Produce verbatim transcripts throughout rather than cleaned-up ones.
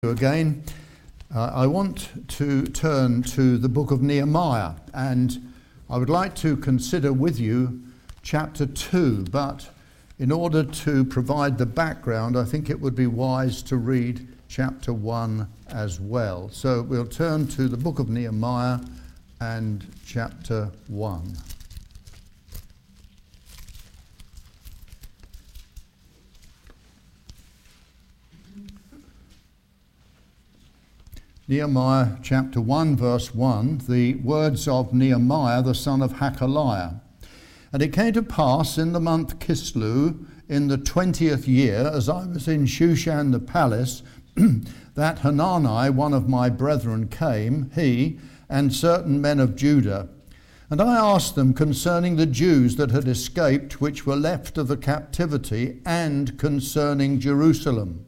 Again, uh, I want to turn to the book of Nehemiah, and I would like to consider with you chapter two, but in order to provide the background, I think it would be wise to read chapter one as well. So we'll turn to the book of Nehemiah and chapter one. Nehemiah chapter one verse one, the words of Nehemiah the son of Hakaliah. And it came to pass in the month Kislew, in the twentieth year, as I was in Shushan the palace, that Hanani, one of my brethren, came, he and certain men of Judah. And I asked them concerning the Jews that had escaped, which were left of the captivity, and concerning Jerusalem.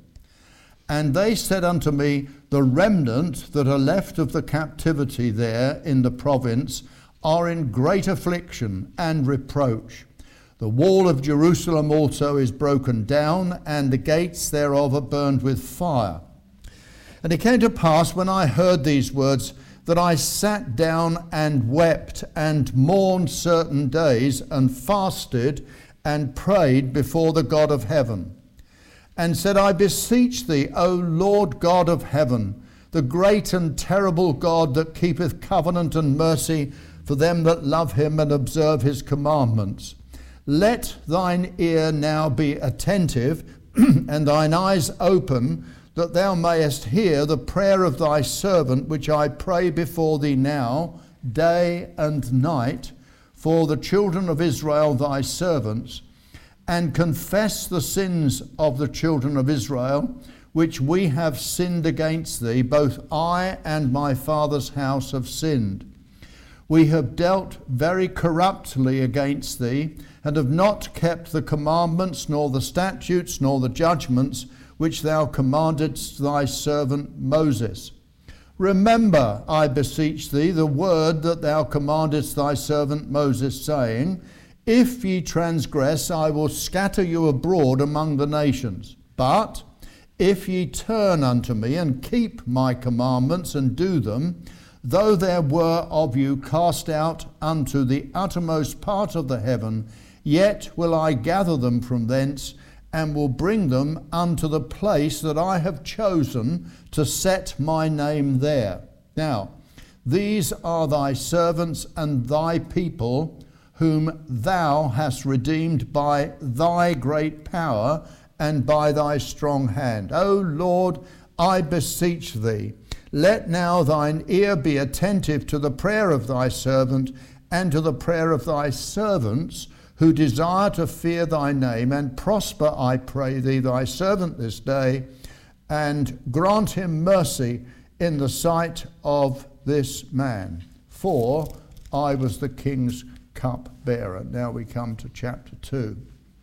And they said unto me, the remnant that are left of the captivity there in the province are in great affliction and reproach. The wall of Jerusalem also is broken down, and the gates thereof are burned with fire. And it came to pass, when I heard these words, that I sat down and wept and mourned certain days, and fasted and prayed before the God of heaven. And said, I beseech thee, O Lord God of heaven, the great and terrible God that keepeth covenant and mercy for them that love him and observe his commandments. Let thine ear now be attentive, and thine eyes open, that thou mayest hear the prayer of thy servant, which I pray before thee now, day and night, for the children of Israel thy servants, and confess the sins of the children of Israel, which we have sinned against thee. Both I and my father's house have sinned. We have dealt very corruptly against thee, and have not kept the commandments, nor the statutes, nor the judgments, which thou commandedst thy servant Moses. Remember, I beseech thee, the word that thou commandedst thy servant Moses, saying, if ye transgress, I will scatter you abroad among the nations. But if ye turn unto me and keep my commandments and do them, though there were of you cast out unto the uttermost part of the heaven, yet will I gather them from thence, and will bring them unto the place that I have chosen to set my name there. Now, these are thy servants and thy people, whom thou hast redeemed by thy great power and by thy strong hand. O Lord, I beseech thee, let now thine ear be attentive to the prayer of thy servant and to the prayer of thy servants, who desire to fear thy name, and prosper, I pray thee, thy servant this day, and grant him mercy in the sight of this man. For I was the king's cupbearer. Now we come to chapter two.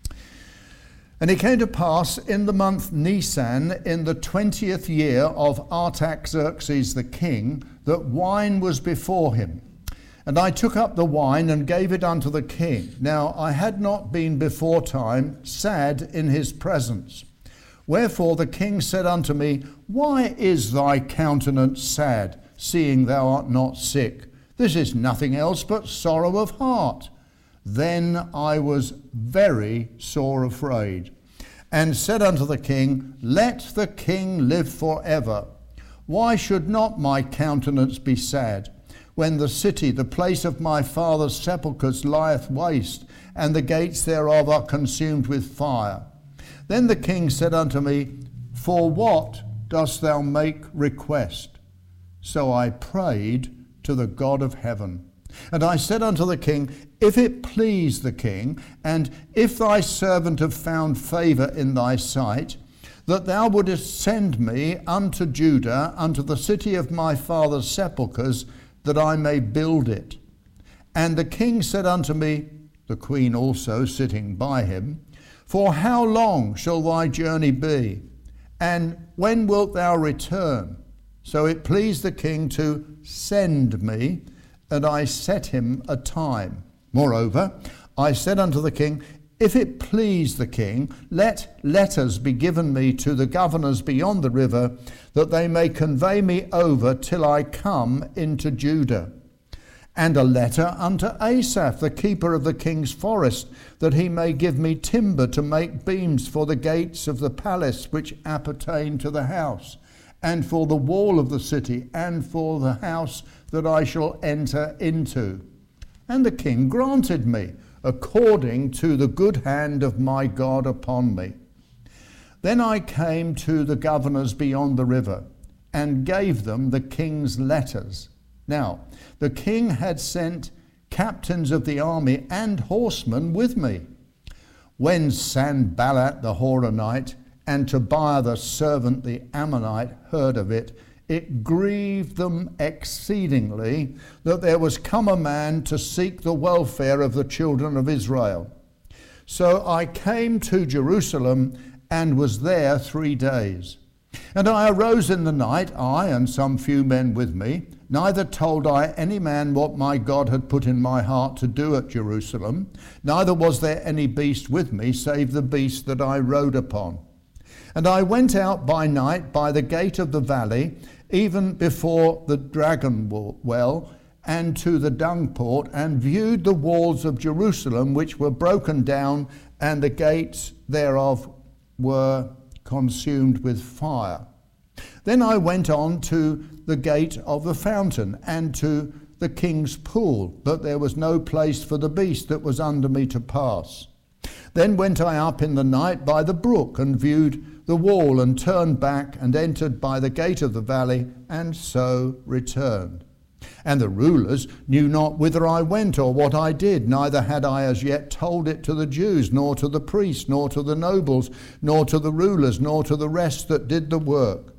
And it came to pass in the month Nisan, in the twentieth year of Artaxerxes the king, that wine was before him. And I took up the wine and gave it unto the king. Now I had not been before time sad in his presence. Wherefore the king said unto me, why is thy countenance sad, seeing thou art not sick? This is nothing else but sorrow of heart. Then I was very sore afraid, and said unto the king, let the king live for ever. Why should not my countenance be sad, when the city, the place of my father's sepulchres, lieth waste, and the gates thereof are consumed with fire? Then the king said unto me, for what dost thou make request? So I prayed to the God of heaven. And I said unto the king, if it please the king, and if thy servant have found favour in thy sight, that thou wouldest send me unto Judah, unto the city of my father's sepulchres, that I may build it. And the king said unto me, the queen also sitting by him, for how long shall thy journey be? And when wilt thou return? So it pleased the king to send me, and I set him a time. Moreover, I said unto the king, If it please the king, let letters be given me to the governors beyond the river, that they may convey me over till I come into Judah. And a letter unto Asaph, the keeper of the king's forest, that he may give me timber to make beams for the gates of the palace which appertain to the house, and for the wall of the city, and for the house that I shall enter into. And the king granted me, according to the good hand of my God upon me. Then I came to the governors beyond the river, and gave them the king's letters. Now, the king had sent captains of the army and horsemen with me. When Sanballat the Horonite and Tobiah the servant the Ammonite heard of it, it grieved them exceedingly that there was come a man to seek the welfare of the children of Israel. So I came to Jerusalem and was there three days. And I arose in the night, I and some few men with me. Neither told I any man what my God had put in my heart to do at Jerusalem. Neither was there any beast with me, save the beast that I rode upon. And I went out by night by the gate of the valley, even before the dragon well, and to the dung port, and viewed the walls of Jerusalem, which were broken down, and the gates thereof were consumed with fire. Then I went on to the gate of the fountain, and to the king's pool, but there was no place for the beast that was under me to pass. Then went I up in the night by the brook, and viewed the wall, and turned back, and entered by the gate of the valley, and so returned. And the rulers knew not whither I went or what I did, neither had I as yet told it to the Jews, nor to the priests, nor to the nobles, nor to the rulers, nor to the rest that did the work.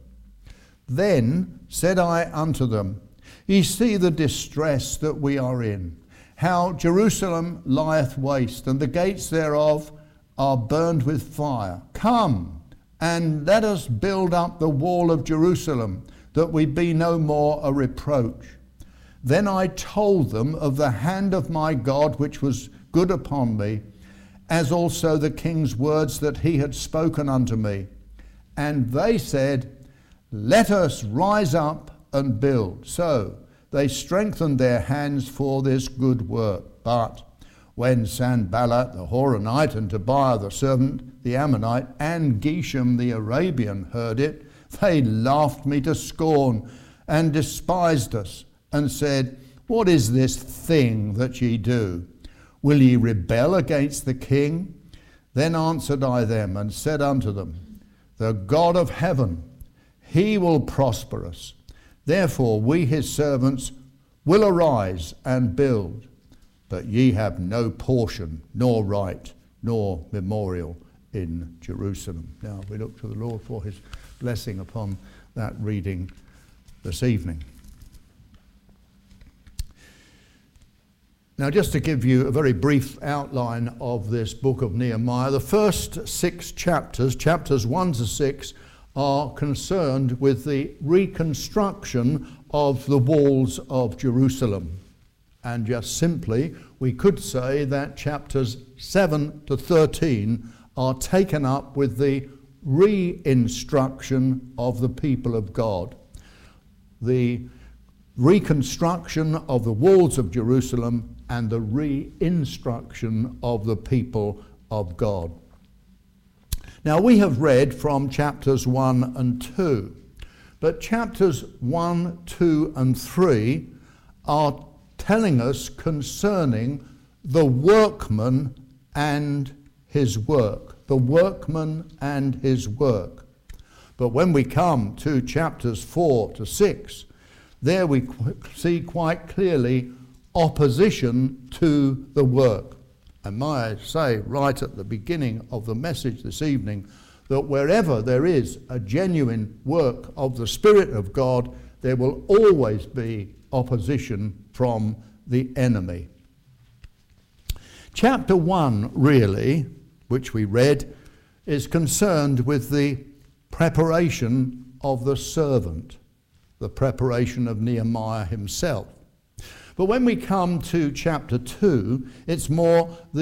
Then said I unto them, Ye see the distress that we are in, how Jerusalem lieth waste, and the gates thereof are burned with fire. Come, and let us build up the wall of Jerusalem, that we be no more a reproach. Then I told them of the hand of my God which was good upon me, as also the king's words that he had spoken unto me. And they said, Let us rise up and build. So they strengthened their hands for this good work. But when Sanballat the Horonite and Tobiah the servant, the Ammonite, and Geshem the Arabian heard it, they laughed me to scorn and despised us, and said, What is this thing that ye do? Will ye rebel against the king? Then answered I them, and said unto them, The God of heaven, he will prosper us. Therefore we his servants will arise and build. But ye have no portion, nor right, nor memorial in Jerusalem. Now we look to the Lord for his blessing upon that reading this evening. Now, just to give you a very brief outline of this book of Nehemiah, the first six chapters, chapters one to six, are concerned with the reconstruction of the walls of Jerusalem. And just simply, we could say that chapters seven to thirteen are taken up with the re-instruction of the people of God. The reconstruction of the walls of Jerusalem and the re-instruction of the people of God. Now, we have read from chapters one and two, but chapters one, two, and three are telling us concerning the workman and his work. The workman and his work. But when we come to chapters four to six, there we see quite clearly opposition to the work. And may I say right at the beginning of the message this evening that wherever there is a genuine work of the Spirit of God, there will always be opposition from the enemy. Chapter one, really, which we read, is concerned with the preparation of the servant, the preparation of Nehemiah himself. But when we come to chapter two, it's more the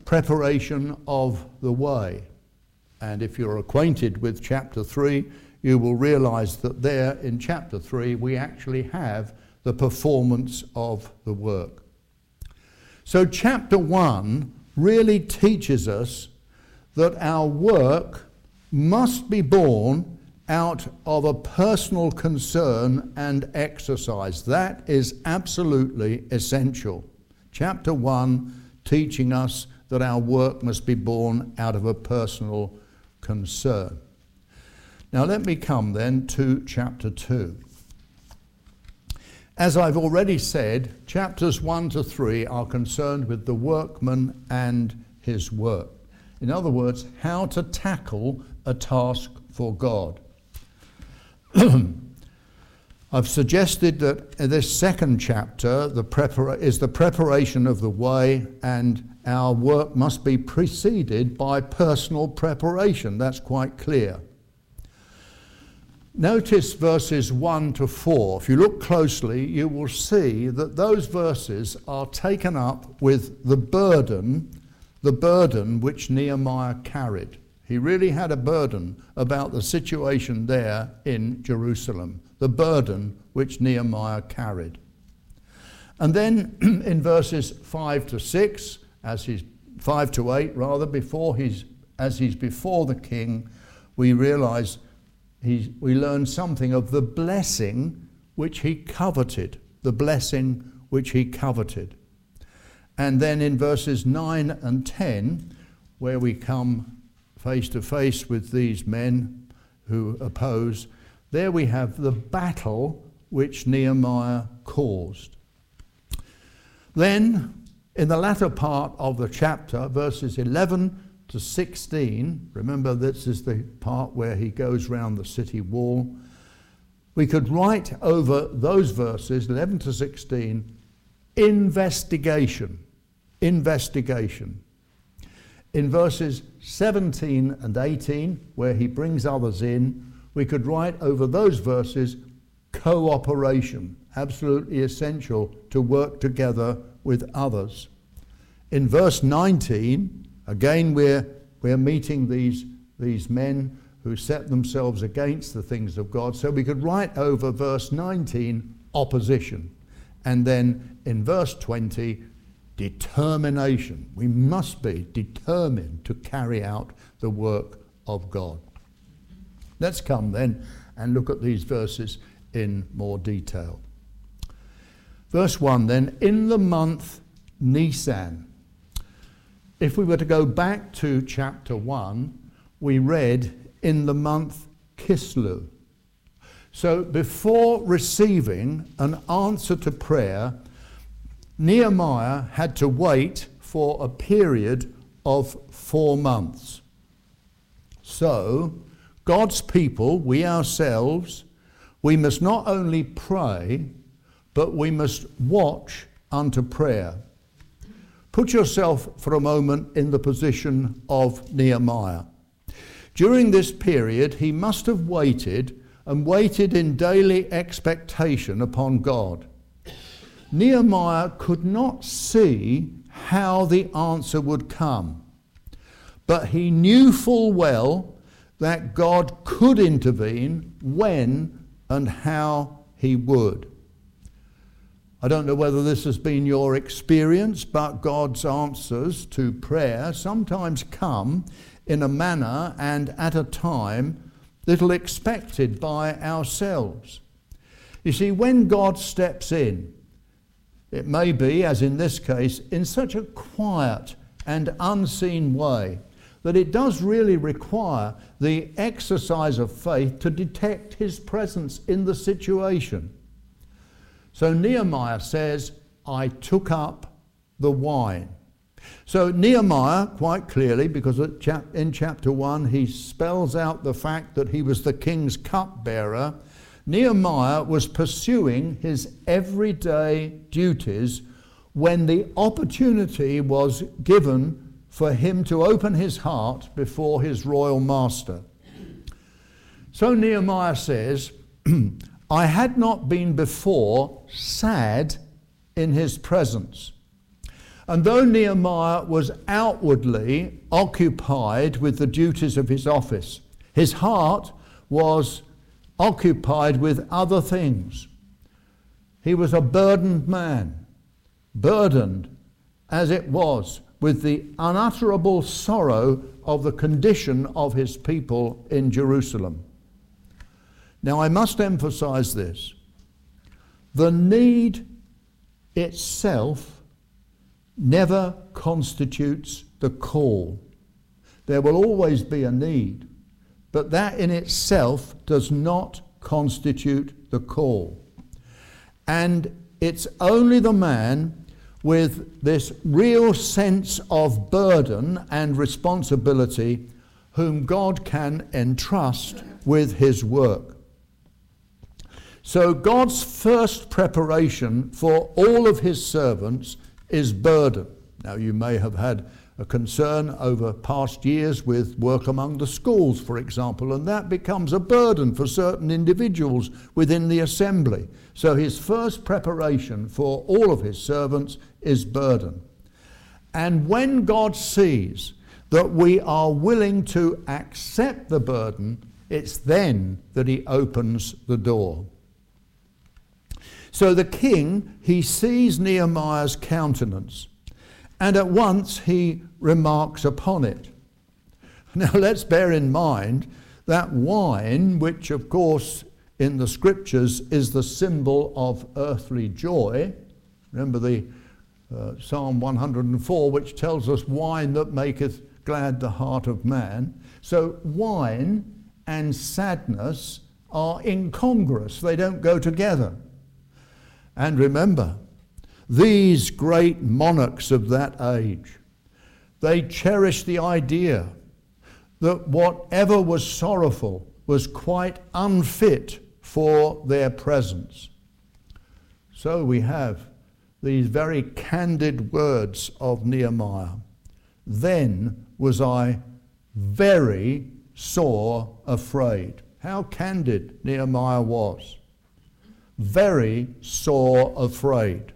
preparation of the way. And if you're acquainted with chapter three, you will realize that there in chapter three we actually have the performance of the work. So chapter one really teaches us that our work must be born out of a personal concern and exercise. That is absolutely essential. Chapter one teaching us that our work must be born out of a personal concern. Now let me come then to chapter two. As I've already said, chapters one to three are concerned with the workman and his work. In other words, how to tackle a task for God. I've suggested that this second chapter the prepara- is the preparation of the way, and our work must be preceded by personal preparation. That's quite clear. Notice verses one to four. If you look closely, you will see that those verses are taken up with the burden, the burden which Nehemiah carried. He really had a burden about the situation there in Jerusalem, the burden which Nehemiah carried. And then in verses five to six, as he's five to eight rather, before he's as he's before the king, we realize he we learn something of the blessing which he coveted, the blessing which he coveted. And then in verses nine and ten, where we come face to face with these men who oppose, there we have the battle which Nehemiah caused. Then, in the latter part of the chapter, verses eleven to sixteen, remember this is the part where he goes round the city wall, we could write over those verses, eleven to sixteen, investigation, investigation. In verses seventeen and eighteen, where he brings others in, we could write over those verses cooperation, absolutely essential to work together with others. In verse nineteen, again we're, we're meeting these, these men who set themselves against the things of God, so we could write over verse nineteen, opposition. And then in verse twenty, determination. We must be determined to carry out the work of God. Let's come then and look at these verses in more detail. Verse one then, in the month Nisan. If we were to go back to chapter one, we read in the month Kislev. So before receiving an answer to prayer, Nehemiah had to wait for a period of four months. So, God's people, we ourselves, we must not only pray, but we must watch unto prayer. Put yourself for a moment in the position of Nehemiah. During this period, he must have waited and waited in daily expectation upon God. Nehemiah could not see how the answer would come, but he knew full well that God could intervene when and how he would. I don't know whether this has been your experience, but God's answers to prayer sometimes come in a manner and at a time little expected by ourselves. You see, when God steps in, it may be, as in this case, in such a quiet and unseen way that it does really require the exercise of faith to detect his presence in the situation. So Nehemiah says, I took up the wine. So Nehemiah, quite clearly, because in chapter one he spells out the fact that he was the king's cupbearer, Nehemiah was pursuing his everyday duties when the opportunity was given for him to open his heart before his royal master. So Nehemiah says, I had not been before sad in his presence. And though Nehemiah was outwardly occupied with the duties of his office, his heart was occupied with other things. He was a burdened man, burdened as it was with the unutterable sorrow of the condition of his people in Jerusalem. Now, I must emphasize this. The need itself never constitutes the call. There will always be a need, but that in itself does not constitute the call. And it's only the man with this real sense of burden and responsibility whom God can entrust with his work. So God's first preparation for all of his servants is burden. Now, you may have had a concern over past years with work among the schools, for example, and that becomes a burden for certain individuals within the assembly. So his first preparation for all of his servants is burden. And when God sees that we are willing to accept the burden, it's then that he opens the door. So the king, he sees Nehemiah's countenance, and at once he remarks upon it. Now let's bear in mind that wine, which of course in the scriptures is the symbol of earthly joy. Remember the uh, Psalm one hundred four, which tells us wine that maketh glad the heart of man. So wine and sadness are incongruous. They don't go together. And remember, these great monarchs of that age, they cherished the idea that whatever was sorrowful was quite unfit for their presence. So we have these very candid words of Nehemiah. Then was I very sore afraid. How candid Nehemiah was. Very sore afraid.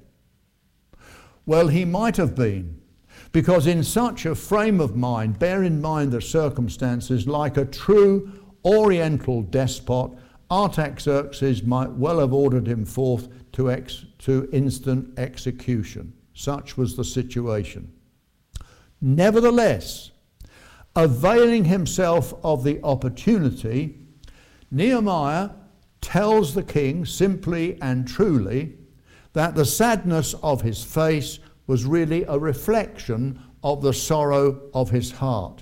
Well, he might have been, because in such a frame of mind, bear in mind the circumstances, like a true Oriental despot, Artaxerxes might well have ordered him forth to, ex- to instant execution. Such was the situation. Nevertheless, availing himself of the opportunity, Nehemiah tells the king simply and truly that the sadness of his face was really a reflection of the sorrow of his heart.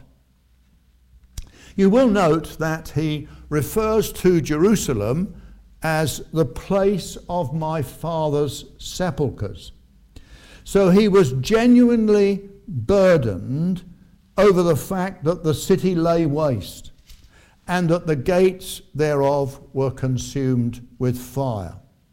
You will note that he refers to Jerusalem as the place of my father's sepulchres. So he was genuinely burdened over the fact that the city lay waste and that the gates thereof were consumed with fire.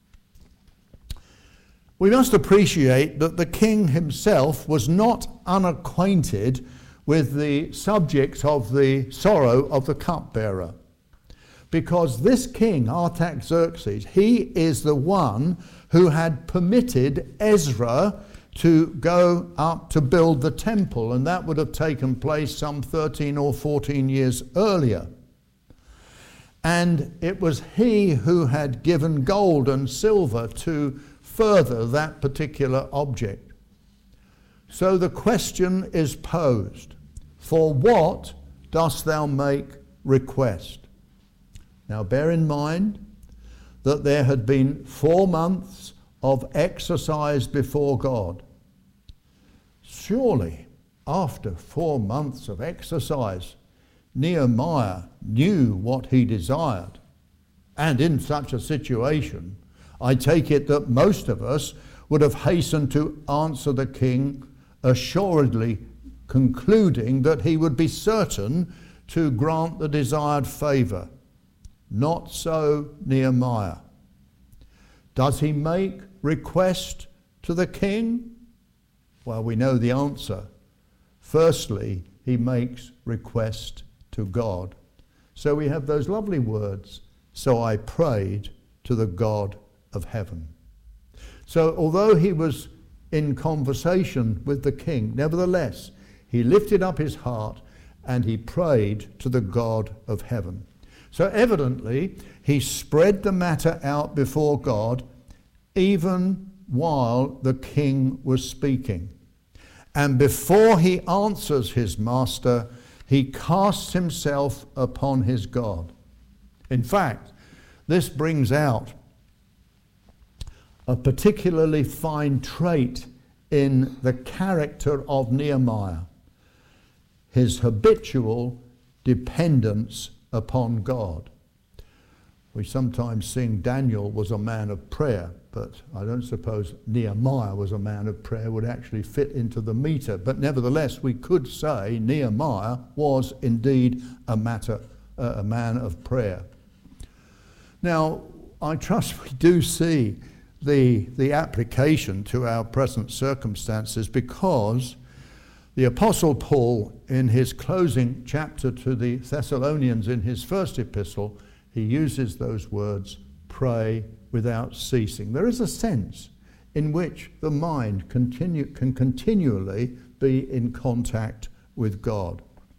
We must appreciate that the king himself was not unacquainted with the subject of the sorrow of the cupbearer, because this king, Artaxerxes, he is the one who had permitted Ezra to go up to build the temple, and that would have taken place some thirteen or fourteen years earlier. And it was he who had given gold and silver to further that particular object. So the question is posed, for what dost thou make request? Now bear in mind that there had been four months of exercise before God. Surely, after four months of exercise, Nehemiah knew what he desired. And in such a situation, I take it that most of us would have hastened to answer the king, assuredly concluding that he would be certain to grant the desired favour. Not so Nehemiah. Does he make request to the king? Well, we know the answer. Firstly, he makes request to God. So we have those lovely words, so I prayed to the God of heaven. So although he was in conversation with the king. Nevertheless, he lifted up his heart and he prayed to the God of heaven. So evidently, he spread the matter out before God even while the king was speaking. And before he answers his master, he casts himself upon his God. In fact, this brings out a particularly fine trait in the character of Nehemiah, his habitual dependence upon God. We sometimes sing Daniel was a man of prayer, but I don't suppose Nehemiah was a man of prayer would actually fit into the meter. But nevertheless, we could say Nehemiah was indeed a matter, uh, a man of prayer. Now, I trust we do see the, the application to our present circumstances, because the Apostle Paul, in his closing chapter to the Thessalonians in his first epistle, he uses those words, pray without ceasing. There is a sense in which the mind continue, can continually be in contact with God.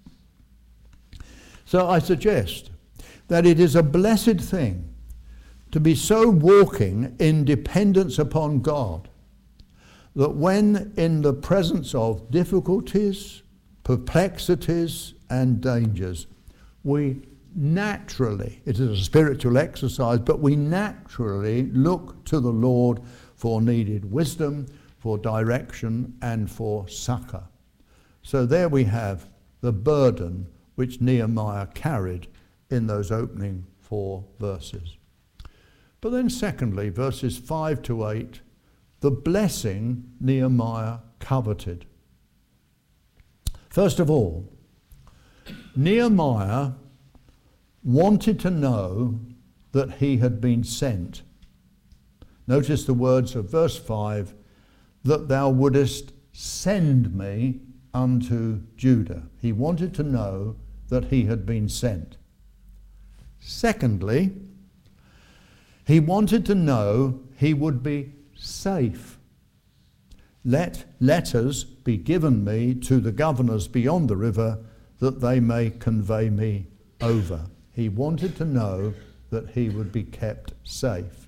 So I suggest that it is a blessed thing to be so walking in dependence upon God that when in the presence of difficulties, perplexities, and dangers, we naturally, it is a spiritual exercise, but we naturally look to the Lord for needed wisdom, for direction, and for succor. So there we have the burden which Nehemiah carried in those opening four verses. But then secondly, verses five to eight, the blessing Nehemiah coveted. First of all, Nehemiah wanted to know that he had been sent. Notice the words of verse five, that thou wouldest send me unto Judah. He wanted to know that he had been sent. Secondly, he wanted to know he would be safe. Let letters be given me to the governors beyond the river, that they may convey me over. He wanted to know that he would be kept safe.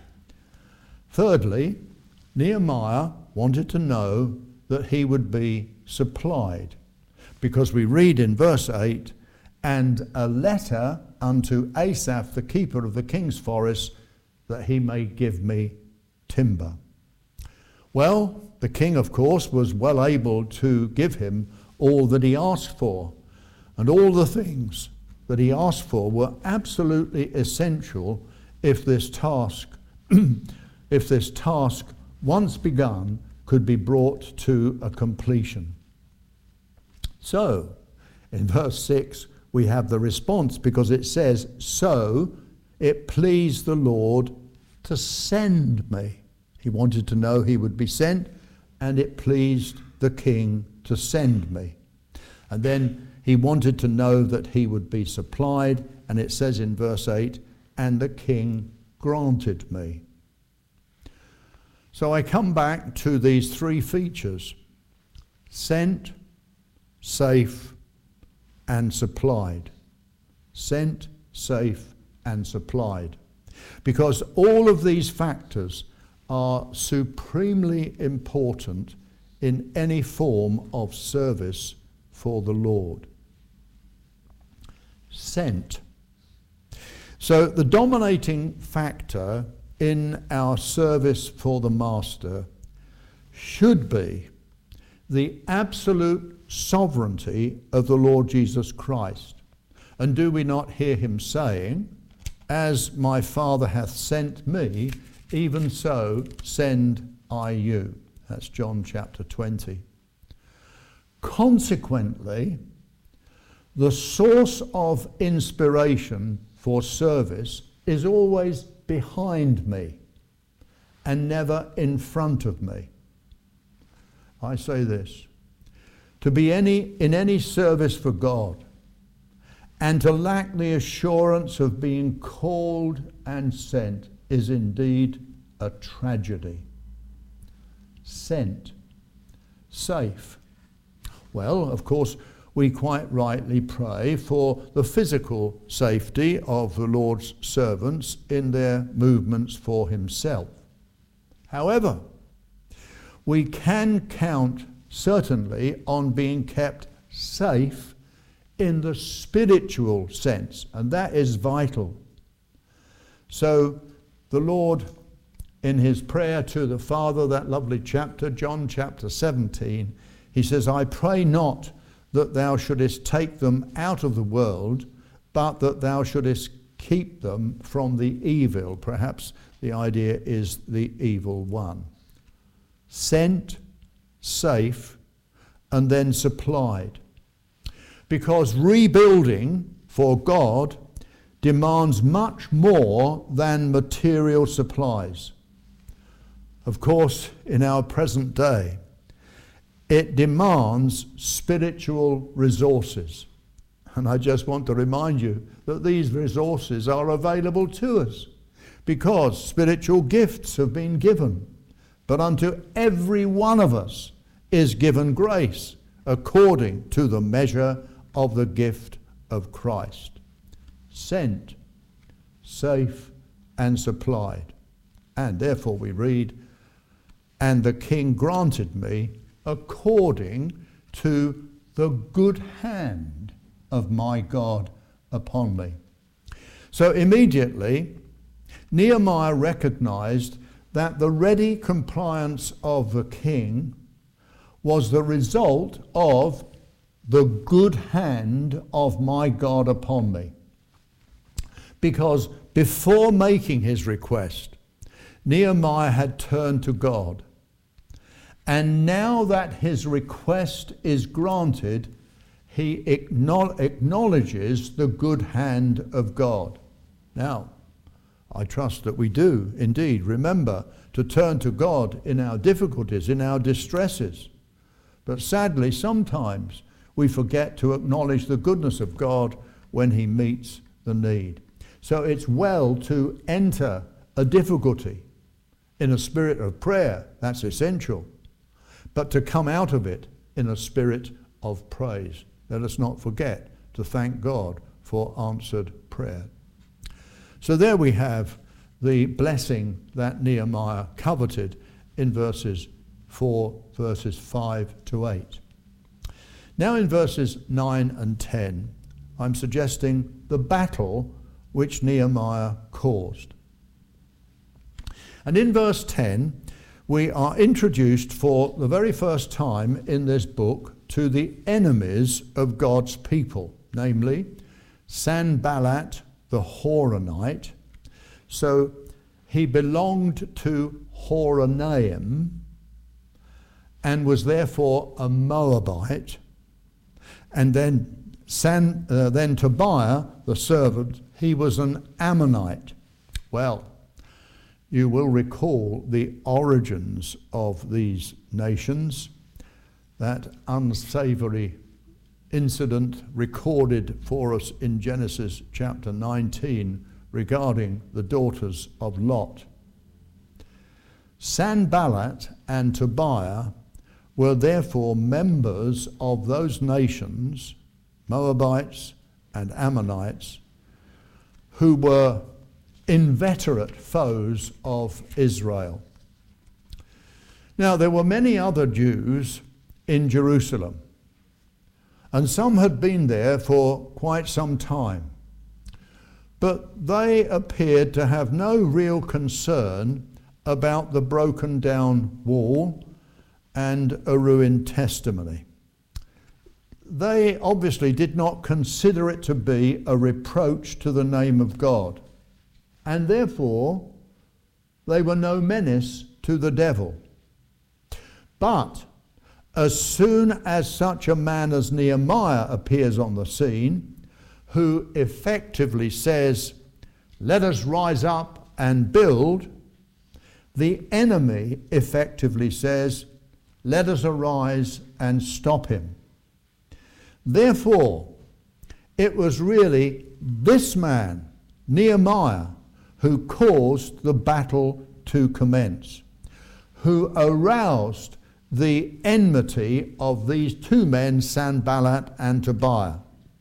Thirdly, Nehemiah wanted to know that he would be supplied, because we read in verse eight, and a letter unto Asaph, the keeper of the king's forest, that he may give me timber. Well, the king, of course, was well able to give him all that he asked for, and all the things that he asked for were absolutely essential if this task, if this task, once begun, could be brought to a completion. So, in verse six, we have the response, because it says, so it pleased the Lord to send me. He wanted to know he would be sent, and it pleased the king to send me. And then he wanted to know that he would be supplied, and it says in verse eight, and the king granted me. So I come back to these three features: sent, safe, and supplied. Sent, safe, and supplied. Because all of these factors are supremely important in any form of service for the Lord. Sent. So the dominating factor in our service for the Master should be the absolute sovereignty of the Lord Jesus Christ. And do we not hear him saying, as my Father hath sent me, even so send I you. That's John chapter twenty. Consequently, the source of inspiration for service is always behind me and never in front of me. I say this: to be any in any service for God and to lack the assurance of being called and sent is indeed a tragedy. sent, safe. Well, of course, we quite rightly pray for the physical safety of the Lord's servants in their movements for himself. However, we can count certainly on being kept safe in the spiritual sense, and that is vital. So the Lord, in his prayer to the Father, that lovely chapter, John chapter seventeen, he says, I pray not that thou shouldest take them out of the world, but that thou shouldest keep them from the evil. Perhaps the idea is the evil one. Sent, safe, and then supplied. Because rebuilding for God demands much more than material supplies. Of course, in our present day, it demands spiritual resources. And I just want to remind you that these resources are available to us because spiritual gifts have been given. But unto every one of us is given grace according to the measure of the gift of Christ. Sent, safe, and supplied. And therefore we read, and the king granted me according to the good hand of my God upon me. So immediately, Nehemiah recognized that the ready compliance of the king was the result of the good hand of my God upon me. Because before making his request, Nehemiah had turned to God. And now that his request is granted, he acknowledges the good hand of God. Now, I trust that we do indeed remember to turn to God in our difficulties, in our distresses. But sadly, sometimes we forget to acknowledge the goodness of God when he meets the need. So it's well to enter a difficulty in a spirit of prayer. That's essential. But to come out of it in a spirit of praise. Let us not forget to thank God for answered prayer. So there we have the blessing that Nehemiah coveted in verses four, verses five to eight. Now in verses nine and ten, I'm suggesting the battle which Nehemiah caused. And in verse ten, we are introduced for the very first time in this book to the enemies of God's people, namely Sanballat the Horonite. So he belonged to Horonaim and was therefore a Moabite. And then, San, uh, then Tobiah, the servant, he was an Ammonite. Well, you will recall the origins of these nations, that unsavory incident recorded for us in Genesis chapter nineteen regarding the daughters of Lot. Sanballat and Tobiah were therefore members of those nations, Moabites and Ammonites, who were inveterate foes of Israel. Now, there were many other Jews in Jerusalem, and some had been there for quite some time, but they appeared to have no real concern about the broken down wall and a ruined testimony. They obviously did not consider it to be a reproach to the name of God, and therefore they were no menace to the devil. But as soon as such a man as Nehemiah appears on the scene, who effectively says, "Let us rise up and build," the enemy effectively says, "Let us arise and stop him." Therefore, it was really this man, Nehemiah, who caused the battle to commence, who aroused the enmity of these two men, Sanballat and Tobiah.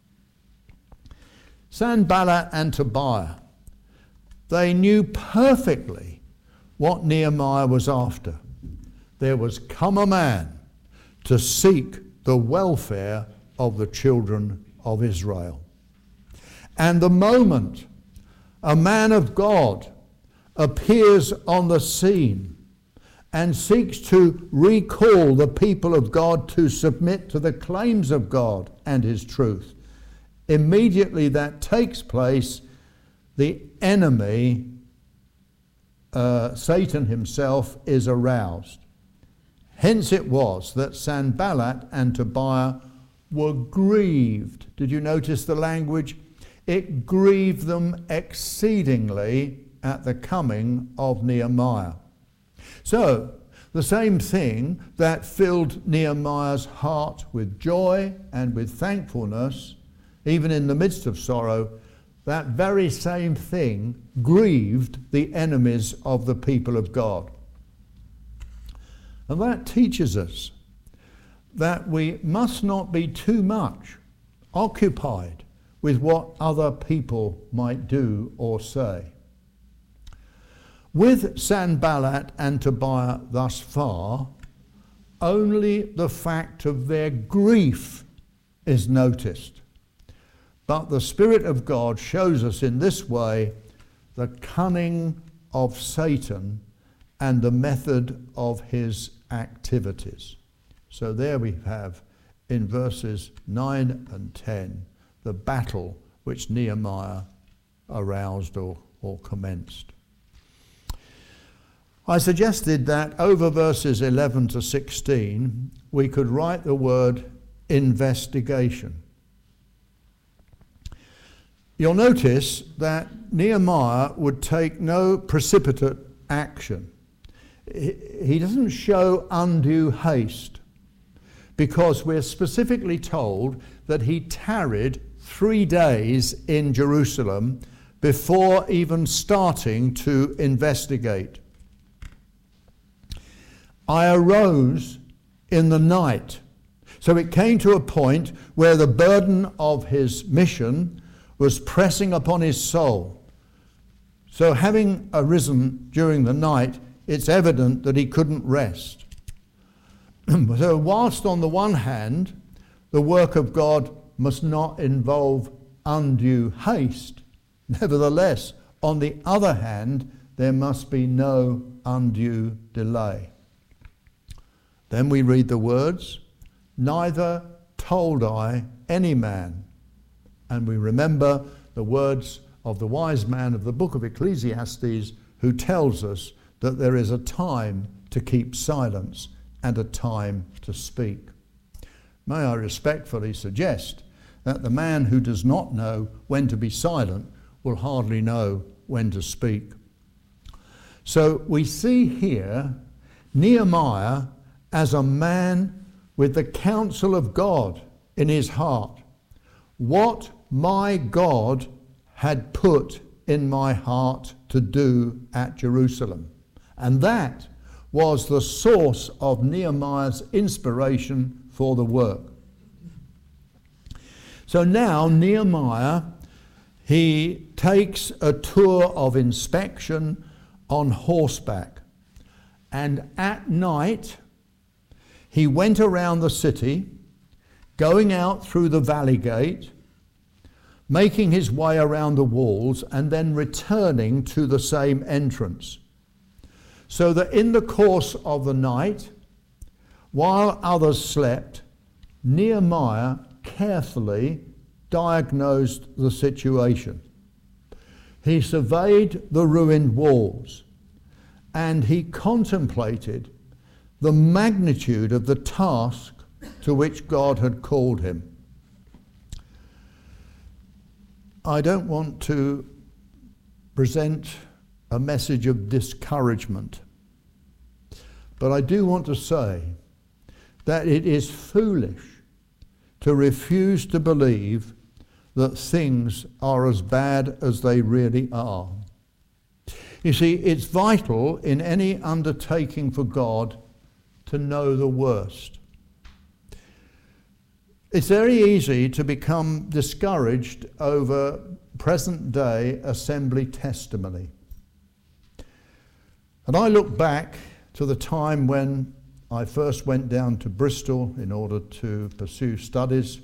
Sanballat and Tobiah, they knew perfectly what Nehemiah was after. There was come a man to seek the welfare of the children of Israel. And the moment a man of God appears on the scene and seeks to recall the people of God to submit to the claims of God and his truth, immediately that takes place, the enemy, uh, Satan himself, is aroused. Hence it was that Sanballat and Tobiah were grieved. Did you notice the language? It grieved them exceedingly at the coming of Nehemiah. So, the same thing that filled Nehemiah's heart with joy and with thankfulness, even in the midst of sorrow, that very same thing grieved the enemies of the people of God. And that teaches us that we must not be too much occupied with what other people might do or say. With Sanballat and Tobiah thus far, only the fact of their grief is noticed. But the Spirit of God shows us in this way the cunning of Satan and the method of his activities. So there we have in verses nine and ten the battle which Nehemiah aroused or, or commenced. I suggested that over verses eleven to sixteen we could write the word investigation. You'll notice that Nehemiah would take no precipitate action. He doesn't show undue haste, because we're specifically told that he tarried three days in Jerusalem before even starting to investigate. I arose in the night. So it came to a point where the burden of his mission was pressing upon his soul. So having arisen during the night, it's evident that he couldn't rest. So whilst on the one hand, the work of God must not involve undue haste, nevertheless, on the other hand, there must be no undue delay. Then we read the words, "Neither told I any man." And we remember the words of the wise man of the book of Ecclesiastes, who tells us that there is a time to keep silence and a time to speak. May I respectfully suggest that the man who does not know when to be silent will hardly know when to speak. So we see here Nehemiah as a man with the counsel of God in his heart. What my God had put in my heart to do at Jerusalem. And that was the source of Nehemiah's inspiration for the work. So now Nehemiah, he takes a tour of inspection on horseback. And at night, he went around the city, going out through the valley gate, making his way around the walls, and then returning to the same entrance. So that in the course of the night, while others slept, Nehemiah carefully diagnosed the situation. He surveyed the ruined walls, and he contemplated the magnitude of the task to which God had called him. I don't want to present a message of discouragement, but I do want to say that it is foolish to refuse to believe that things are as bad as they really are. You see, it's vital in any undertaking for God to know the worst. It's very easy to become discouraged over present-day assembly testimony. And I look back to the time when I first went down to Bristol in order to pursue studies.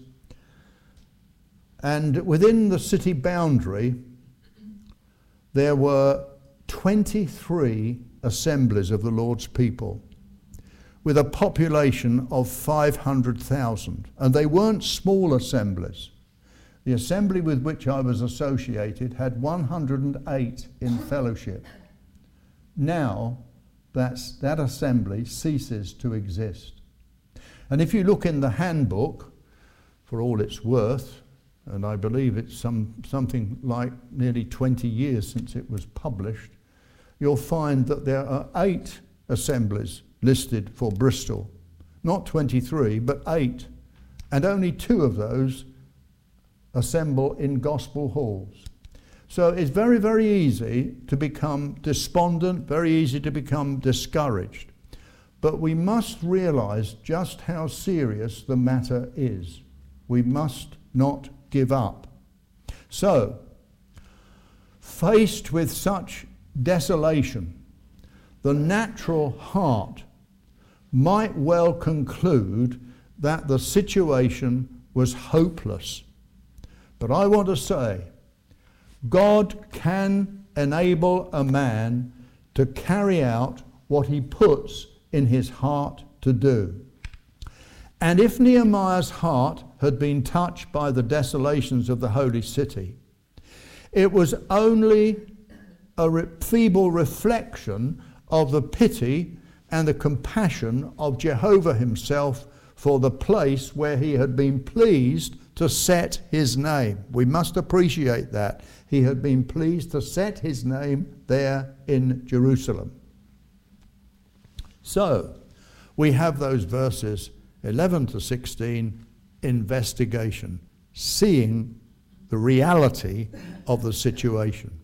And within the city boundary, there were twenty-three assemblies of the Lord's people, with a population of five hundred thousand. And they weren't small assemblies. The assembly with which I was associated had one hundred eight in fellowship. Now, that's, that assembly ceases to exist. And if you look in the handbook, for all it's worth, and I believe it's some, something like nearly twenty years since it was published, you'll find that there are eight assemblies listed for Bristol. Not twenty-three, but eight. And only two of those assemble in gospel halls. So it's very, very easy to become despondent, very easy to become discouraged. But we must realize just how serious the matter is. We must not give up. So, faced with such desolation, the natural heart might well conclude that the situation was hopeless. But I want to say, God can enable a man to carry out what he puts in his heart to do. And if Nehemiah's heart had been touched by the desolations of the holy city, it was only a re- feeble reflection of the pity and the compassion of Jehovah himself for the place where he had been pleased to set his name. We must appreciate that. He had been pleased to set his name there in Jerusalem. So, we have those verses eleven to sixteen, investigation, seeing the reality of the situation.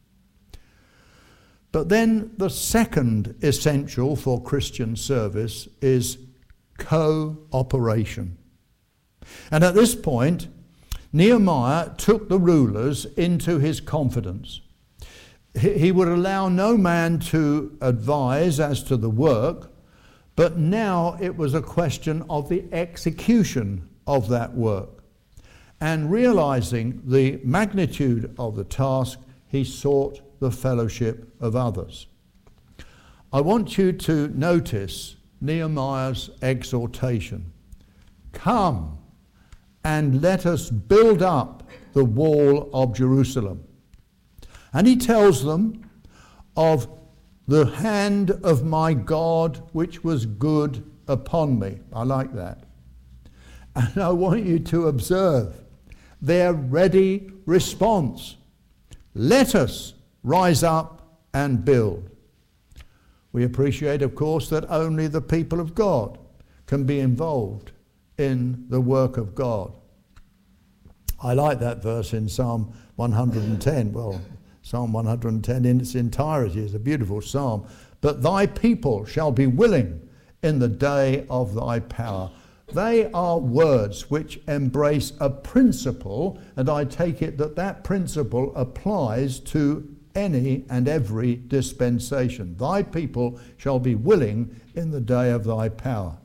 But then the second essential for Christian service is cooperation. And at this point, Nehemiah took the rulers into his confidence. He would allow no man to advise as to the work, but now it was a question of the execution of that work. And realizing the magnitude of the task, he sought the fellowship of others. I want you to notice Nehemiah's exhortation. Come and let us build up the wall of Jerusalem. And he tells them of the hand of my God which was good upon me. I like that. And I want you to observe their ready response. Let us rise up and build. We appreciate, of course, that only the people of God can be involved in the work of God. I like that verse in Psalm one hundred ten. Well, Psalm one hundred ten in its entirety is a beautiful psalm. But thy people shall be willing in the day of thy power. They are words which embrace a principle, and I take it that that principle applies to any and every dispensation. Thy people shall be willing in the day of thy power.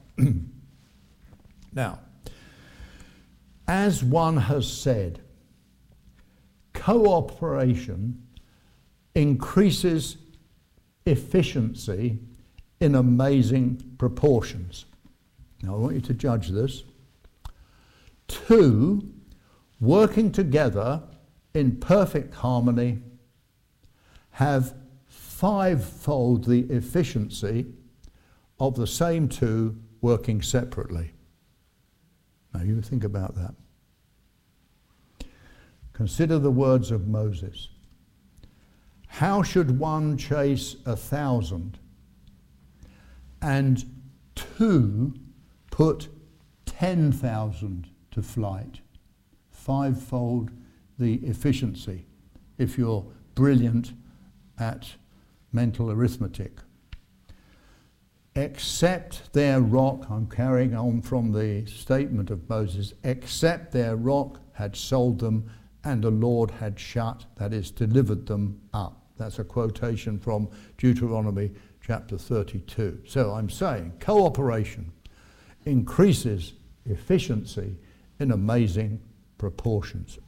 Now, as one has said, cooperation increases efficiency in amazing proportions. Now, I want you to judge this. Two, working together in perfect harmony, have fivefold the efficiency of the same two working separately. Now, you think about that. Consider the words of Moses. How should one chase a thousand and two put ten thousand to flight? Fivefold the efficiency if you're brilliant at mental arithmetic. Except their rock, I'm carrying on from the statement of Moses, except their rock had sold them and the Lord had shut, that is, delivered them up. That's a quotation from Deuteronomy chapter thirty-two. So I'm saying cooperation increases efficiency in amazing proportions.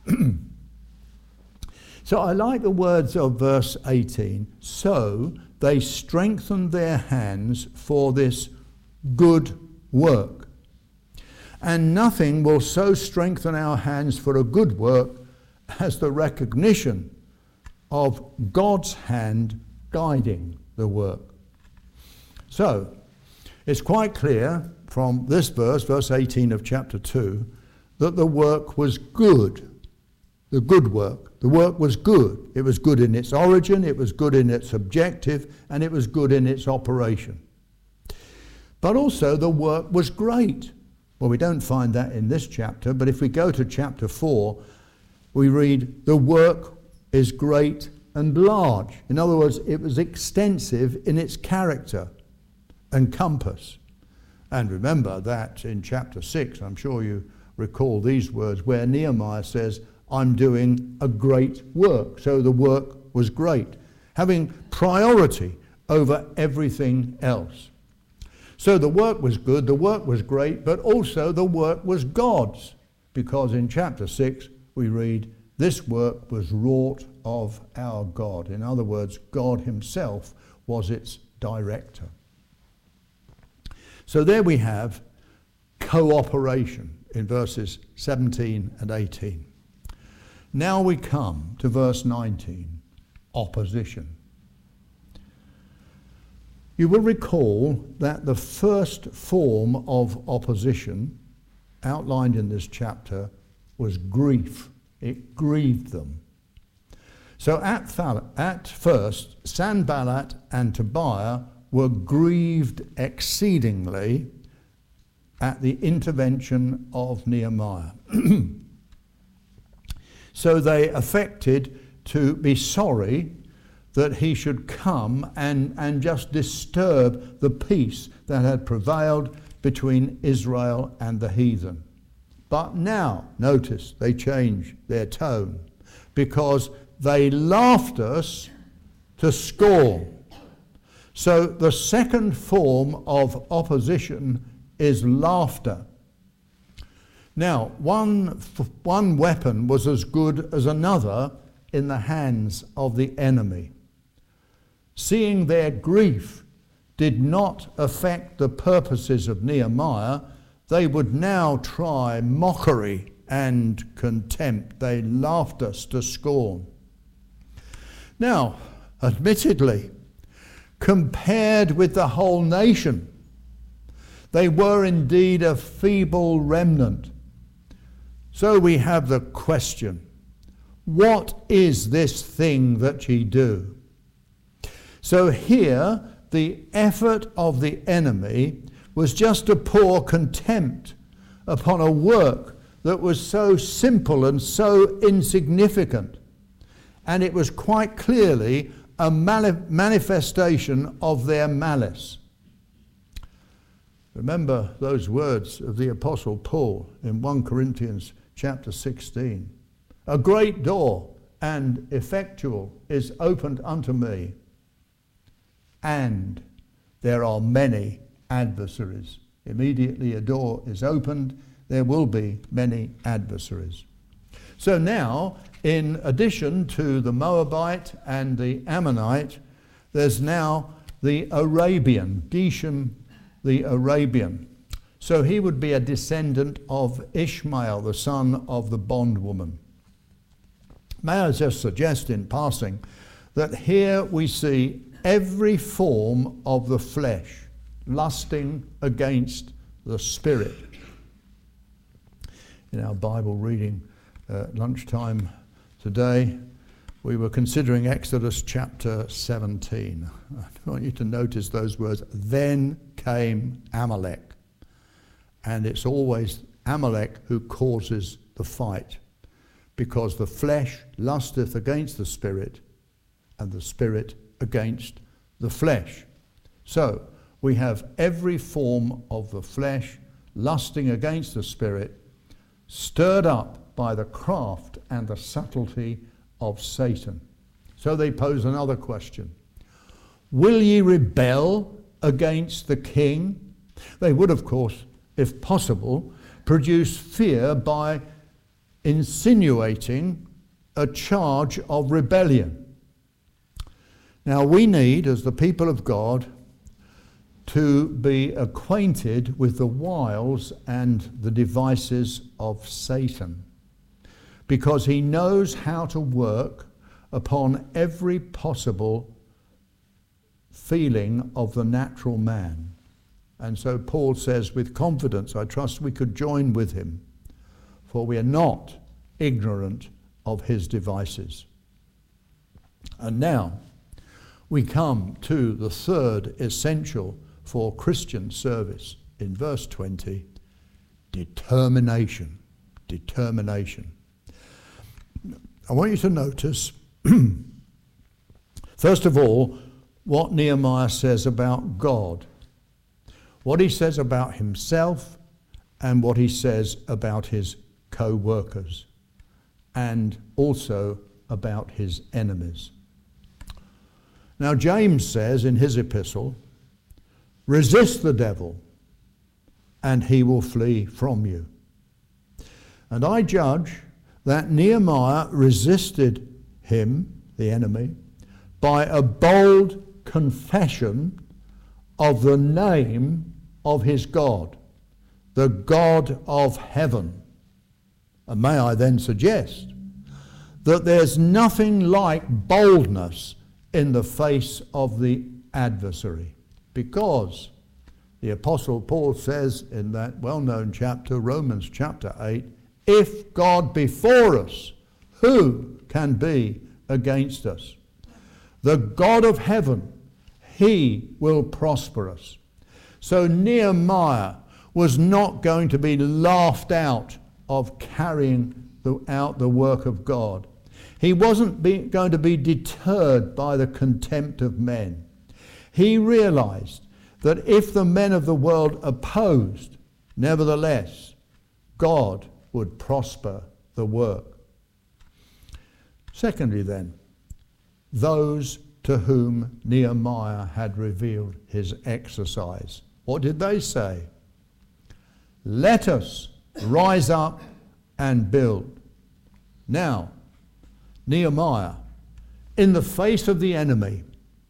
So I like the words of verse eighteen. So they strengthened their hands for this good work. And nothing will so strengthen our hands for a good work as the recognition of God's hand guiding the work. So it's quite clear from this verse, verse eighteen of chapter two, that the work was good. The good work. The work was good. It was good in its origin, it was good in its objective, and it was good in its operation. But also the work was great. Well, we don't find that in this chapter, but if we go to chapter four, we read, the work is great and large. In other words, it was extensive in its character and compass. And remember that in chapter six, I'm sure you recall these words, where Nehemiah says, I'm doing a great work. So the work was great, having priority over everything else. So the work was good, the work was great, but also the work was God's, because in chapter six we read, this work was wrought of our God. In other words, God himself was its director. So there we have cooperation in verses seventeen and eighteen. Now we come to verse nineteen, opposition. You will recall that the first form of opposition outlined in this chapter was grief. It grieved them. So at, at first, Sanballat and Tobiah were grieved exceedingly at the intervention of Nehemiah. So they affected to be sorry that he should come and, and just disturb the peace that had prevailed between Israel and the heathen. But now, notice, they change their tone, because they laughed us to scorn. So the second form of opposition is laughter. Now, one, one weapon was as good as another in the hands of the enemy. Seeing their grief did not affect the purposes of Nehemiah, they would now try mockery and contempt. They laughed us to scorn. Now, admittedly, compared with the whole nation, they were indeed a feeble remnant. So we have the question, what is this thing that ye do? So here, the effort of the enemy was just to pour contempt upon a work that was so simple and so insignificant. And it was quite clearly a mani- manifestation of their malice. Remember those words of the Apostle Paul in First Corinthians chapter sixteen. A great door and effectual is opened unto me, and there are many adversaries. Immediately a door is opened, there will be many adversaries. So now, in addition to the Moabite and the Ammonite, there's now the Arabian, Geshem the Arabian. So he would be a descendant of Ishmael, the son of the bondwoman. May I just suggest in passing that here we see every form of the flesh lusting against the spirit. In our Bible reading at lunchtime today, we were considering Exodus chapter seventeen. I want you to notice those words, then came Amalek. And it's always Amalek who causes the fight, because the flesh lusteth against the spirit, and the spirit against the flesh. So we have every form of the flesh lusting against the Spirit, stirred up by the craft and the subtlety of Satan. So they pose another question. Will ye rebel against the king? They would, of course, if possible, produce fear by insinuating a charge of rebellion. Now we need, as the people of God, to be acquainted with the wiles and the devices of Satan, because he knows how to work upon every possible feeling of the natural man. And so Paul says with confidence, I trust we could join with him, for we are not ignorant of his devices. And now we come to the third essential for Christian service in verse twenty, determination. Determination. I want you to notice, first of all, what Nehemiah says about God, what he says about himself, and what he says about his co-workers, and also about his enemies. Now James says in his epistle, resist the devil, and he will flee from you. And I judge that Nehemiah resisted him, the enemy, by a bold confession of the name of his God, the God of heaven. And may I then suggest that there's nothing like boldness in the face of the adversary, because the Apostle Paul says in that well-known chapter, Romans chapter eight, if God be for us, who can be against us? The God of heaven, he will prosper us. So Nehemiah was not going to be laughed out of carrying the, out the work of God. He wasn't be, going to be deterred by the contempt of men. He realized that if the men of the world opposed, nevertheless, God would prosper the work. Secondly then, those to whom Nehemiah had revealed his exercise. What did they say? Let us rise up and build. Now, Nehemiah, in the face of the enemy,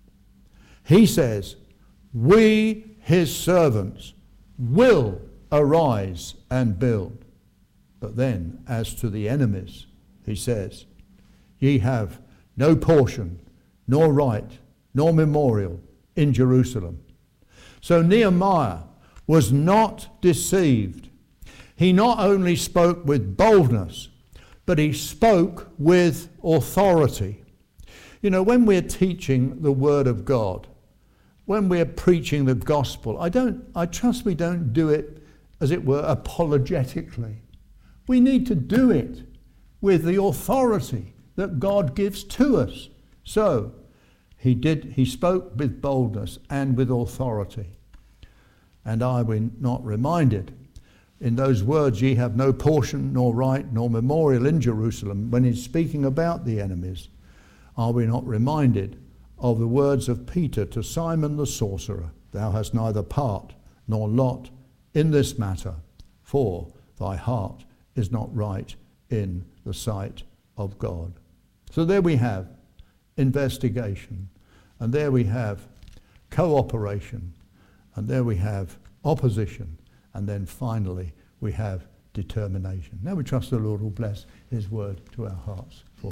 he says, we, his servants, will arise and build. But then, as to the enemies, he says, ye have no portion, nor right, nor memorial in Jerusalem. So Nehemiah was not deceived. He not only spoke with boldness, but he spoke with authority. You know, when we're teaching the Word of God, when we're preaching the gospel, I don't, I trust we don't do it, as it were, apologetically. We need to do it with the authority that God gives to us. So he did, he spoke with boldness and with authority. And are we not reminded in those words, ye have no portion, nor right, nor memorial in Jerusalem, when he's speaking about the enemies, are we not reminded of the words of Peter to Simon the sorcerer, thou hast neither part nor lot in this matter, for thy heart is not right in the sight of God. So there we have investigation, and there we have cooperation, and there we have opposition, and then finally we have determination. Now we trust the Lord will bless his word to our hearts.